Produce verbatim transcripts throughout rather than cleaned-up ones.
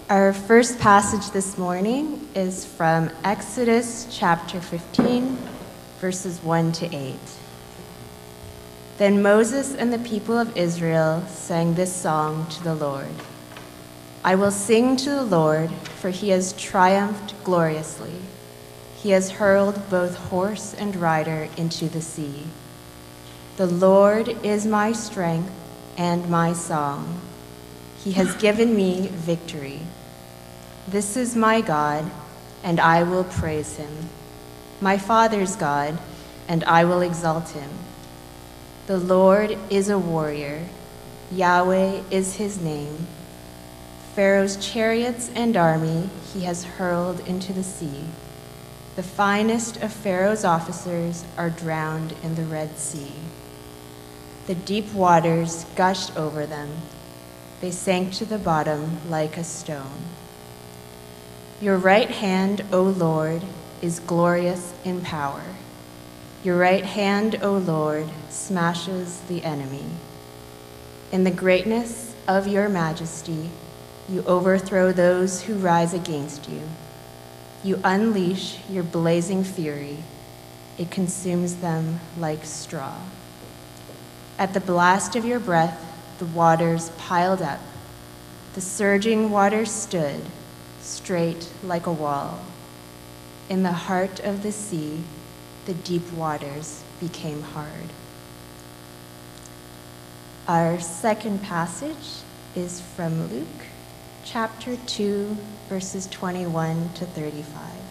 Our first passage this morning is from Exodus chapter fifteen, verses one to eight. Then Moses and the people of Israel sang this song to the Lord. I will sing to the Lord, for he has triumphed gloriously. He has hurled both horse and rider into the sea. The Lord is my strength and my song. He has given me victory. This is my God, and I will praise him. My father's God, and I will exalt him. The Lord is a warrior. Yahweh is his name. Pharaoh's chariots and army he has hurled into the sea. The finest of Pharaoh's officers are drowned in the Red Sea. The deep waters gushed over them. They sank to the bottom like a stone. Your right hand, O Lord, is glorious in power. Your right hand, O Lord, smashes the enemy. In the greatness of your majesty, you overthrow those who rise against you. You unleash your blazing fury. It consumes them like straw. At the blast of your breath, the waters piled up. The surging waters stood, straight like a wall. In the heart of the sea, the deep waters became hard. Our second passage is from Luke, chapter two, verses twenty-one to thirty-five.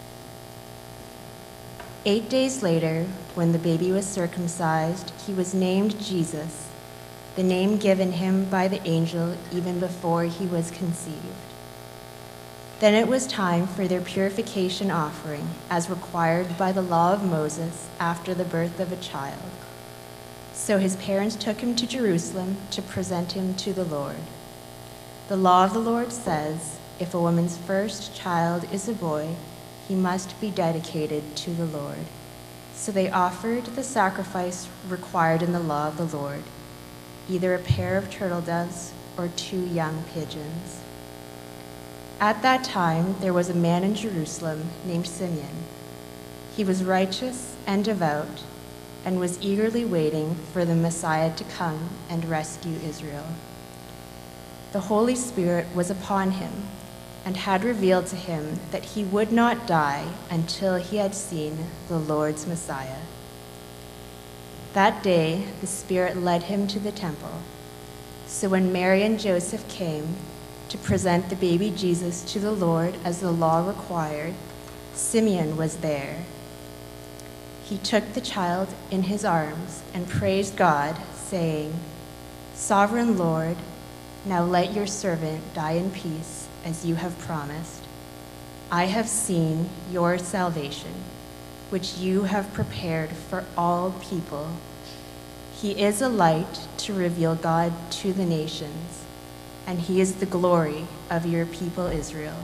Eight days later, when the baby was circumcised, he was named Jesus, the name given him by the angel even before he was conceived. Then it was time for their purification offering, as required by the law of Moses after the birth of a child. So his parents took him to Jerusalem to present him to the Lord. The law of the Lord says, if a woman's first child is a boy, he must be dedicated to the Lord. So they offered the sacrifice required in the law of the Lord, either a pair of turtle doves or two young pigeons. At that time, there was a man in Jerusalem named Simeon. He was righteous and devout and was eagerly waiting for the Messiah to come and rescue Israel. The Holy Spirit was upon him and had revealed to him that he would not die until he had seen the Lord's Messiah. That day, the Spirit led him to the temple. So when Mary and Joseph came to present the baby Jesus to the Lord as the law required, Simeon was there. He took the child in his arms and praised God, saying, Sovereign Lord, now let your servant die in peace, as you have promised. I have seen your salvation, which you have prepared for all people. He is a light to reveal God to the nations, and he is the glory of your people Israel.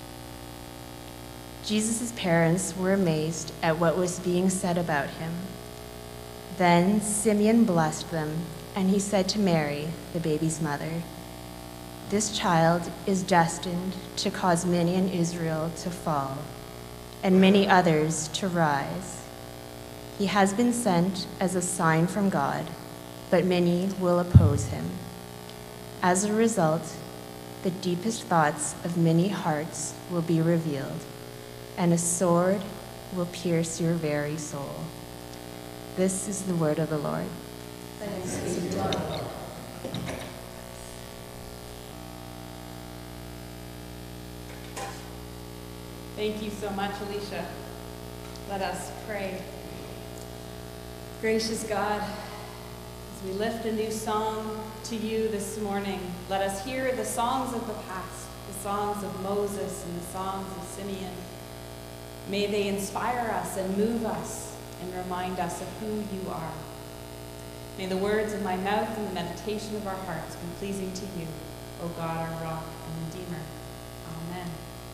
Jesus' parents were amazed at what was being said about him. Then Simeon blessed them, and he said to Mary, the baby's mother, This child is destined to cause many in Israel to fall, and many others to rise. He has been sent as a sign from God, but many will oppose him. As a result, the deepest thoughts of many hearts will be revealed, and a sword will pierce your very soul. This is the word of the Lord. Thanks be to God. Thank you so much, Alicia. Let us pray. Gracious God, as we lift a new song to you this morning, let us hear the songs of the past, the songs of Moses and the songs of Simeon. May they inspire us and move us and remind us of who you are. May the words of my mouth and the meditation of our hearts be pleasing to you, O God, our rock and redeemer. Amen.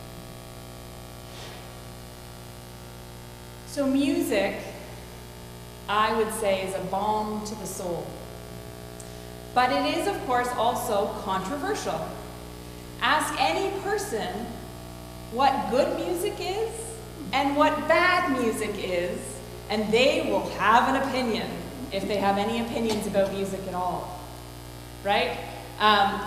So music, I would say, is a balm to the soul. But it is, of course, also controversial. Ask any person person what good music is and what bad music is, and they will have an opinion, if they have any opinions about music at all, right? Um,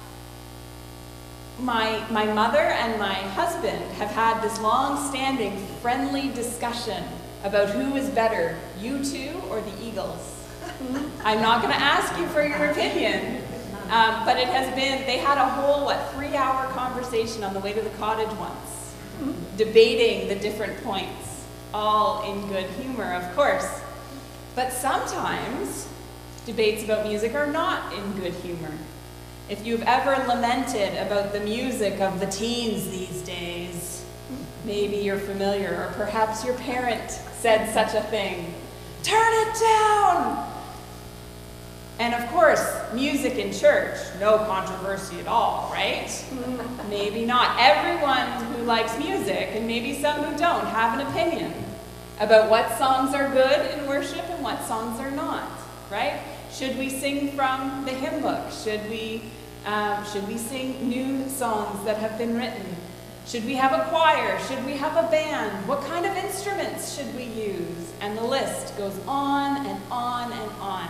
my, my mother and my husband have had this long-standing friendly discussion about who is better, U two or the Eagles. I'm not going to ask you for your opinion, um, but it has been, they had a whole, what, three-hour conversation on the way to the cottage once, debating the different points, all in good humor, of course. But sometimes debates about music are not in good humor. If you've ever lamented about the music of the teens these days, maybe you're familiar, or perhaps your parent said such a thing. Turn it down! And of course, music in church, no controversy at all, right? Maybe not. Everyone who likes music, and maybe some who don't, have an opinion about what songs are good in worship and what songs are not, right? Should we sing from the hymn book? Should we, um, should we sing new songs that have been written? Should we have a choir? Should we have a band? What kind of instruments should we use? And the list goes on and on and on.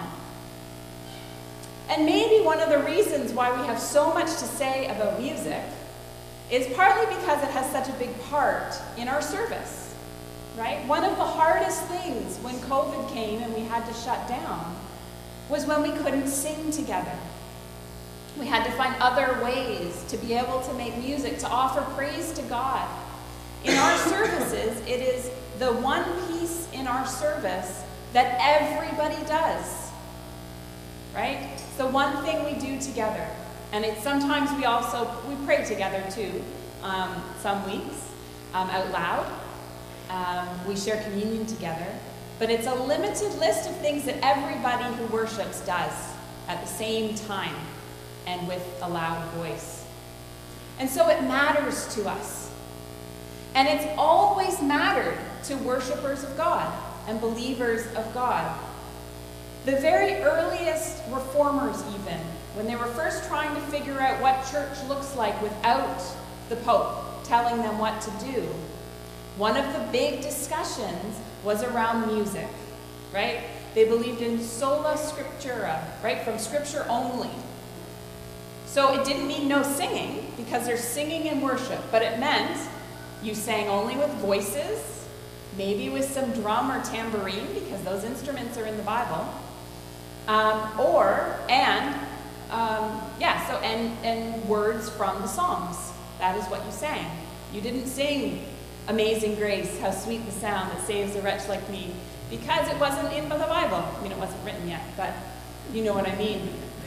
And maybe one of the reasons why we have so much to say about music is partly because it has such a big part in our service, right? One of the hardest things when COVID came and we had to shut down was when we couldn't sing together. We had to find other ways to be able to make music, to offer praise to God. In our services, it is the one piece in our service that everybody does, right? It's the one thing we do together. And it's sometimes we also, we pray together too, um, some weeks, um, out loud. Um, we share communion together. But it's a limited list of things that everybody who worships does at the same time and with a loud voice. And so it matters to us. And it's always mattered to worshipers of God and believers of God. The very earliest reformers even, when they were first trying to figure out what church looks like without the Pope telling them what to do, one of the big discussions was around music, right? They believed in sola scriptura, right? From scripture only. So it didn't mean no singing, because there's singing in worship, but it meant you sang only with voices, maybe with some drum or tambourine, because those instruments are in the Bible, um, or, and, um, yeah, so, and, and words from the Psalms. That is what you sang. You didn't sing Amazing Grace, how sweet the sound that saves a wretch like me, because it wasn't in the Bible. I mean, it wasn't written yet, but you know what I mean.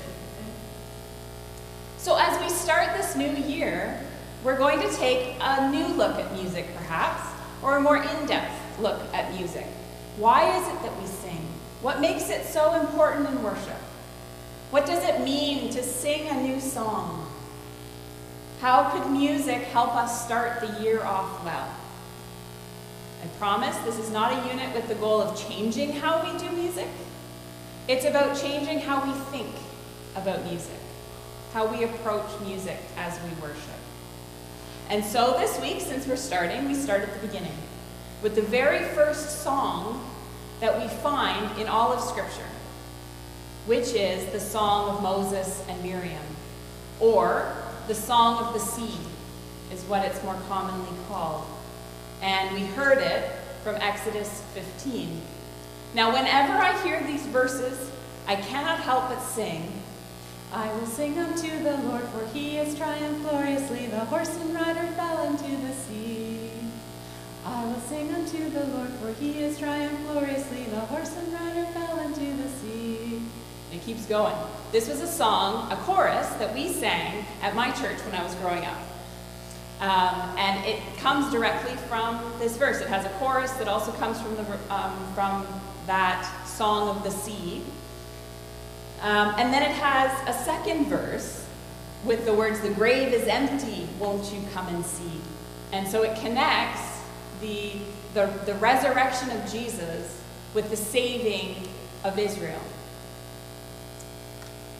So as we start this new year, we're going to take a new look at music, perhaps, or a more in-depth look at music. Why is it that we sing? What makes it so important in worship? What does it mean to sing a new song? How could music help us start the year off well? I promise this is not a unit with the goal of changing how we do music. It's about changing how we think about music, how we approach music as we worship. And so this week, since we're starting, we start at the beginning with the very first song that we find in all of Scripture, which is the Song of Moses and Miriam, or the Song of the Sea is what it's more commonly called. And we heard it from Exodus fifteen. Now, whenever I hear these verses, I cannot help but sing, I will sing unto the Lord, for he has triumphed gloriously. The horse and rider fell into the sea. I will sing unto the Lord, for he has triumphed gloriously. The horse and rider fell into the sea. It keeps going. This was a song, a chorus, that we sang at my church when I was growing up. Um, and it comes directly from this verse. It has a chorus that also comes from, the, um, from that Song of the Sea. Um, and then it has a second verse with the words, the grave is empty, won't you come and see? And so it connects the, the, the resurrection of Jesus with the saving of Israel.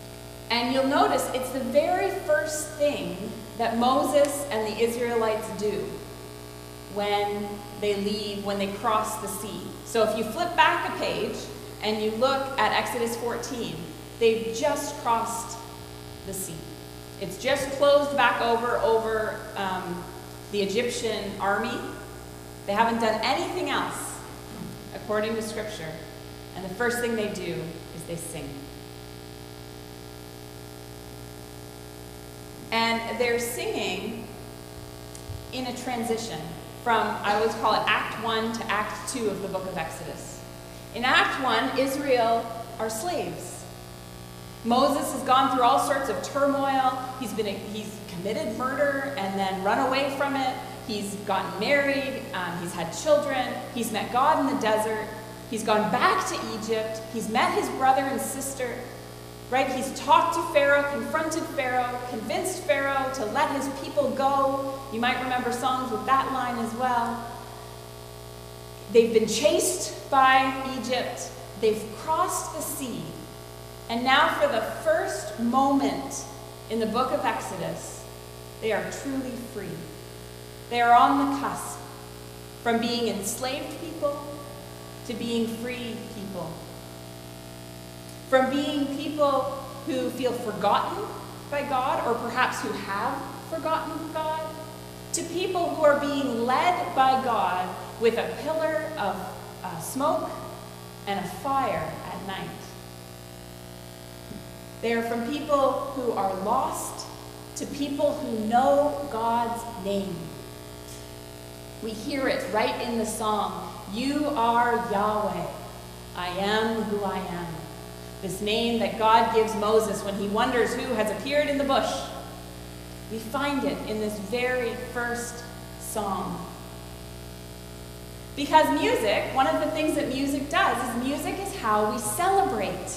And you'll notice it's the very first thing that Moses and the Israelites do when they leave, when they cross the sea. So if you flip back a page and you look at Exodus fourteen, they've just crossed the sea. It's just closed back over over um, the Egyptian army. They haven't done anything else, according to Scripture. And the first thing they do is they sing. And they're singing in a transition from, I always call it Act one to Act two of the book of Exodus. In Act one, Israel are slaves. Moses has gone through all sorts of turmoil. He's been a, he's committed murder and then run away from it. He's gotten married. Um, he's had children. He's met God in the desert. He's gone back to Egypt. He's met his brother and sister. Right? He's talked to Pharaoh, confronted Pharaoh, convinced Pharaoh to let his people go. You might remember songs with that line as well. They've been chased by Egypt. They've crossed the sea. And now for the first moment in the book of Exodus, they are truly free. They are on the cusp from being enslaved people to being free people. From being people who feel forgotten by God, or perhaps who have forgotten God, to people who are being led by God with a pillar of uh, smoke and a fire at night. They are from people who are lost to people who know God's name. We hear it right in the song, "You are Yahweh, I am who I am." This name that God gives Moses when he wonders who has appeared in the bush. We find it in this very first song. Because music, one of the things that music does is music is how we celebrate.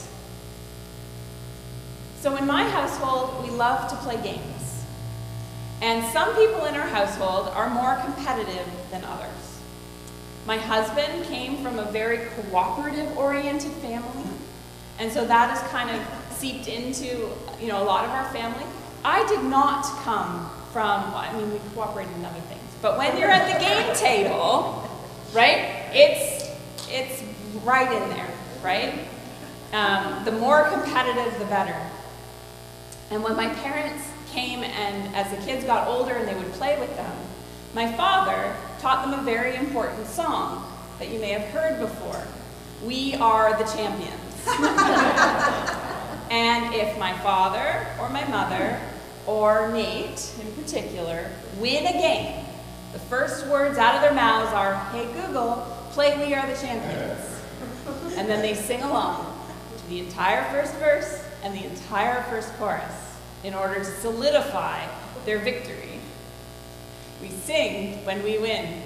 So in my household, we love to play games. And some people in our household are more competitive than others. My husband came from a very cooperative-oriented family. And so that has kind of seeped into, you know, a lot of our family. I did not come from, well, I mean, we cooperated in other things. But when you're at the game table, right, it's, it's right in there, right? Um, the more competitive, the better. And when my parents came and as the kids got older and they would play with them, my father taught them a very important song that you may have heard before. "We are the champions." And if my father or my mother or Nate in particular win a game, the first words out of their mouths are, "Hey Google, play 'We Are the Champions.'" And then they sing along to the entire first verse and the entire first chorus in order to solidify their victory. We sing when we win.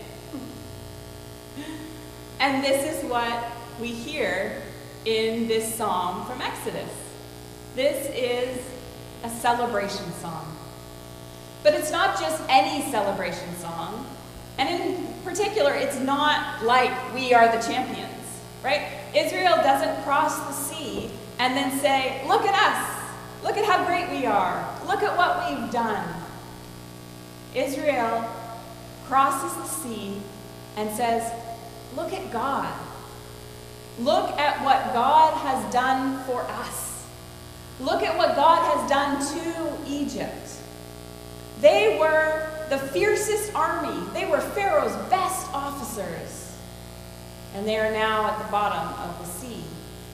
And this is what we hear in this psalm from Exodus. This is a celebration song. But it's not just any celebration song. And in particular, it's not like "We are the champions," right? Israel doesn't cross the sea and then say, "Look at us. Look at how great we are. Look at what we've done." Israel crosses the sea and says, "Look at God. Look at what God has done for us. Look at what God has done to Egypt." They were the fiercest army. They were Pharaoh's best officers. And they are now at the bottom of the sea.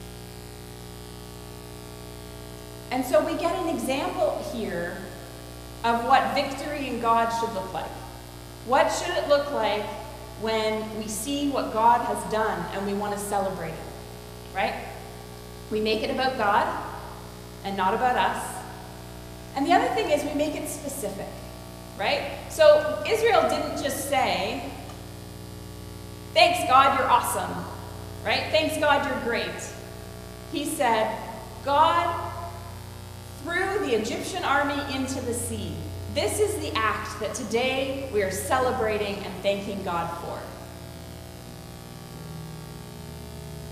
And so we get an example here of what victory in God should look like. What should it look like when we see what God has done and we want to celebrate it, right? We make it about God and not about us. And the other thing is we make it specific, right? So Israel didn't just say, "Thanks God, you're awesome," right? "Thanks God, you're great." He said, "God threw the Egyptian army into the sea. This is the act that today we are celebrating and thanking God for."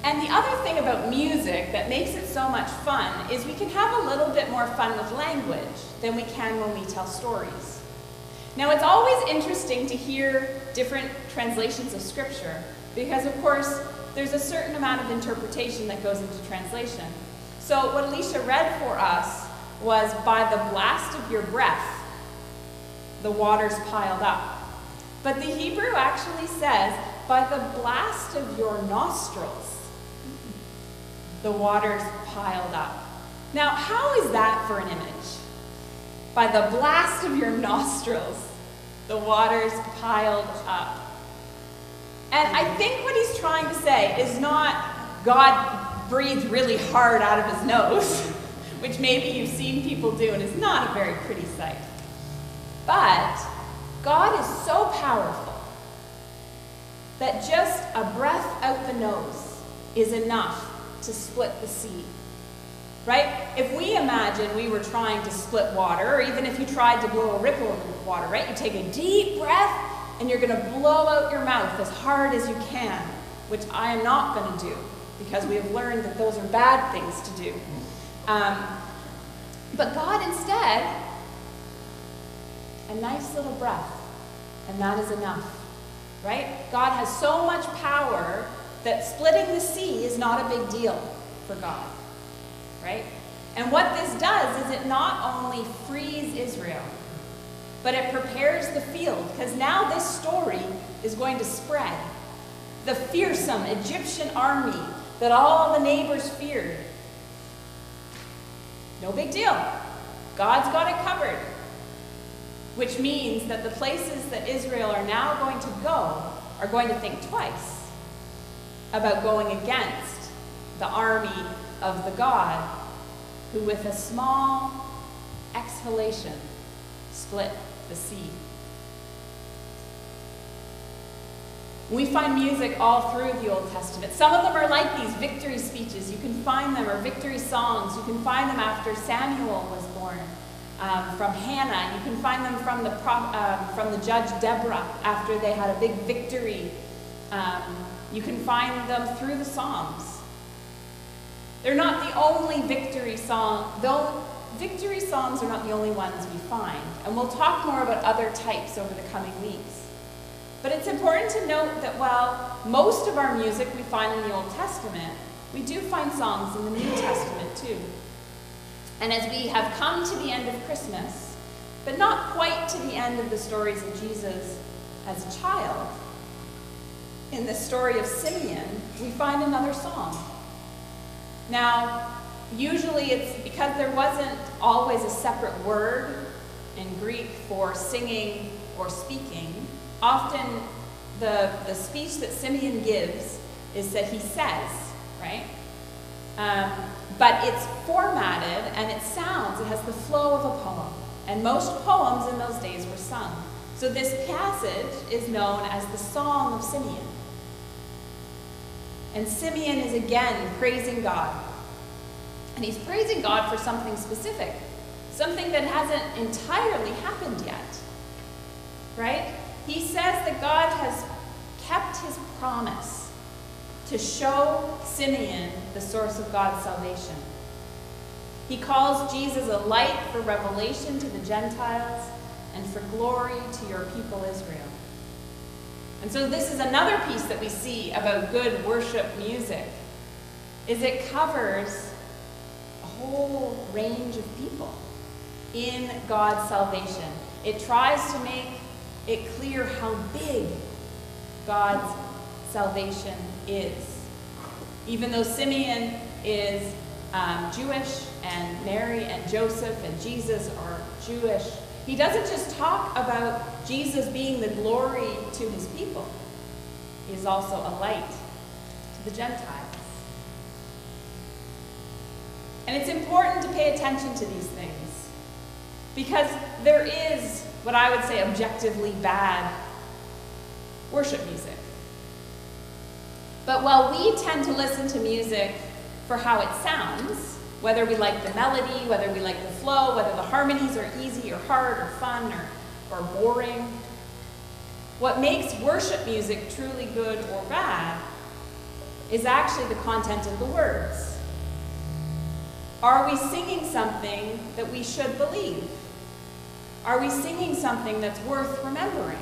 And the other thing about music that makes it so much fun is we can have a little bit more fun with language than we can when we tell stories. Now, it's always interesting to hear different translations of Scripture because, of course, there's a certain amount of interpretation that goes into translation. So what Alicia read for us was, by the blast of your breath, the waters piled up. But the Hebrew actually says, by the blast of your nostrils, the waters piled up. Now, how is that for an image? By the blast of your nostrils, the waters piled up. And I think what he's trying to say is not God breathed really hard out of his nose, which maybe you've seen people do and is not a very pretty sight. But God is so powerful that just a breath out the nose is enough to split the sea. Right? If we imagine we were trying to split water, or even if you tried to blow a ripple in water, right? You take a deep breath and you're going to blow out your mouth as hard as you can, which I am not going to do because we have learned that those are bad things to do. Um, but God instead, a nice little breath, and that is enough, right? God has so much power that splitting the sea is not a big deal for God. Right? And what this does is it not only frees Israel, but it prepares the field, because now this story is going to spread. The fearsome Egyptian army that all the neighbors feared. No big deal. God's got it covered. Which means that the places that Israel are now going to go are going to think twice about going against the army of the God who, with a small exhalation, split the sea. We find music all through the Old Testament. Some of them are like these victory speeches. You can find them, or victory songs. You can find them after Samuel was born, um, from Hannah. You can find them from the, um, from the judge Deborah after they had a big victory. Um, you can find them through the Psalms. They're not the only victory song, though victory songs are not the only ones we find. And we'll talk more about other types over the coming weeks. But it's important to note that while most of our music we find in the Old Testament, we do find songs in the New Testament too. And as we have come to the end of Christmas, but not quite to the end of the stories of Jesus as a child, in the story of Simeon, we find another song. Now, usually it's because there wasn't always a separate word in Greek for singing or speaking. Often the, the speech that Simeon gives is that he says, right? Um, but it's formatted and it sounds, it has the flow of a poem. And most poems in those days were sung. So this passage is known as the Song of Simeon. And Simeon is again praising God. And he's praising God for something specific, something that hasn't entirely happened yet, right? He says that God has kept his promise to show Simeon the source of God's salvation. He calls Jesus a light for revelation to the Gentiles and for glory to your people Israel. And so this is another piece that we see about good worship music, is it covers a whole range of people in God's salvation. It tries to make it clear how big God's salvation is. Even though Simeon is um, Jewish and Mary and Joseph and Jesus are Jewish, he doesn't just talk about Jesus being the glory to his people. He is also a light to the Gentiles. And it's important to pay attention to these things because there is what I would say objectively bad worship music. But while we tend to listen to music for how it sounds, whether we like the melody, whether we like the flow, whether the harmonies are easy or hard or fun or, or boring, what makes worship music truly good or bad is actually the content of the words. Are we singing something that we should believe? Are we singing something that's worth remembering?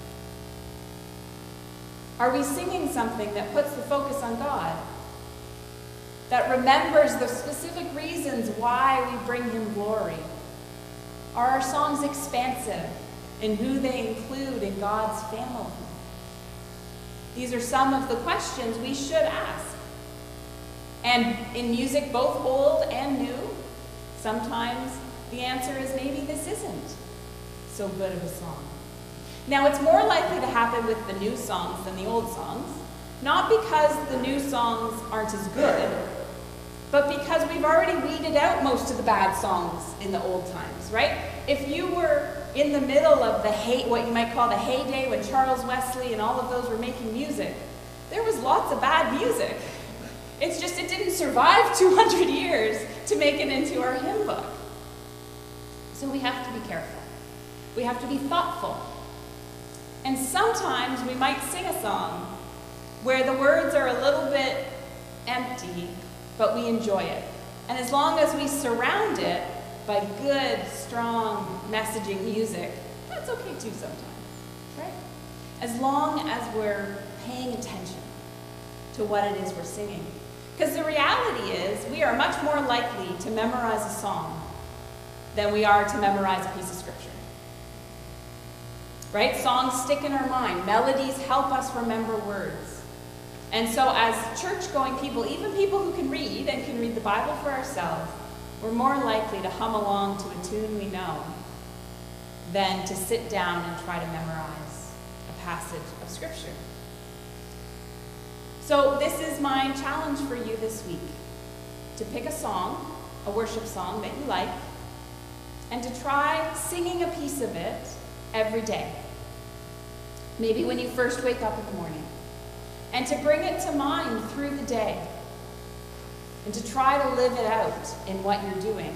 Are we singing something that puts the focus on God? That remembers the specific reasons why we bring him glory? Are our songs expansive in who they include in God's family? These are some of the questions we should ask. And in music, both old and new, sometimes the answer is maybe this isn't so good of a song. Now, it's more likely to happen with the new songs than the old songs, not because the new songs aren't as good, but because we've already weeded out most of the bad songs in the old times, right? If you were in the middle of the hey, what you might call the heyday when Charles Wesley and all of those were making music, there was lots of bad music. It's just it didn't survive two hundred years to make it into our hymn book. So we have to be careful. We have to be thoughtful. And sometimes we might sing a song where the words are a little bit empty, but we enjoy it. And as long as we surround it by good, strong messaging music, that's okay too sometimes, right? As long as we're paying attention to what it is we're singing. Because the reality is, we are much more likely to memorize a song than we are to memorize a piece of scripture. Right? Songs stick in our mind. Melodies help us remember words. And so as church-going people, even people who can read and can read the Bible for ourselves, we're more likely to hum along to a tune we know than to sit down and try to memorize a passage of scripture. So this is my challenge for you this week, to pick a song, a worship song that you like, and to try singing a piece of it every day. Maybe when you first wake up in the morning. And to bring it to mind through the day. And to try to live it out in what you're doing.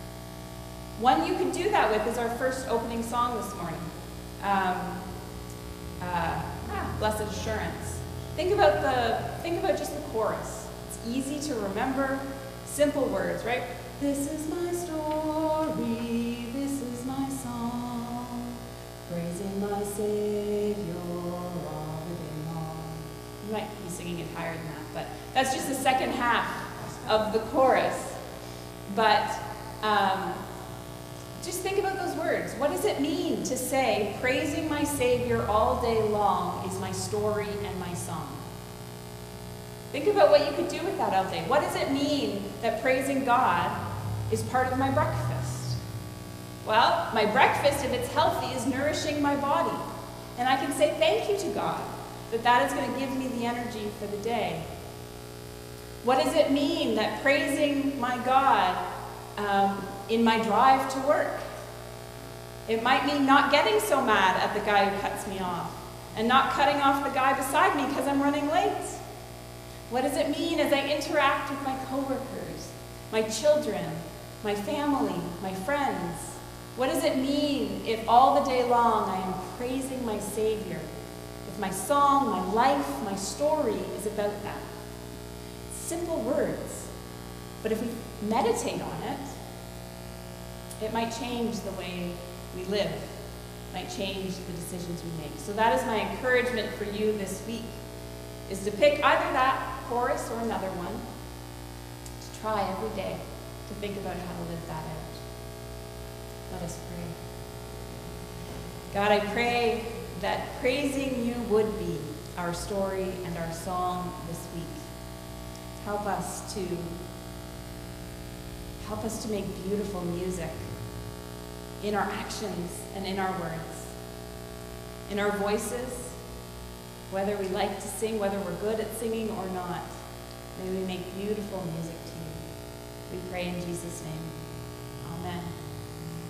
One you can do that with is our first opening song this morning. Um, uh, ah, Blessed Assurance. Think about the, think about just the chorus. It's easy to remember, simple words, right? This is my story, this is my song, praising my Savior all the day long. You might be singing it higher than that, but that's just the second half of the chorus. But um, just think about those words. What does it mean to say, praising my Savior all day long is my story and my song? Think about what you could do with that all day. What does it mean that praising God is part of my breakfast? Well, my breakfast, if it's healthy, is nourishing my body. And I can say thank you to God that that is going to give me the energy for the day. What does it mean that praising my God um, in my drive to work? It might mean not getting so mad at the guy who cuts me off and not cutting off the guy beside me because I'm running late. What does it mean as I interact with my coworkers, my children, my family, my friends? What does it mean if all the day long I am praising my Savior? If my song, my life, my story is about that? Simple words, but if we meditate on it, it might change the way we live, might change the decisions we make. So that is my encouragement for you this week, is to pick either that chorus or another one, to try every day to think about how to live that out. Let us pray. God, I pray that praising you would be our story and our song this week. Help us to help us to make beautiful music in our actions and in our words, in our voices, whether we like to sing, whether we're good at singing or not. May we make beautiful music to you. We pray in Jesus' name. Amen.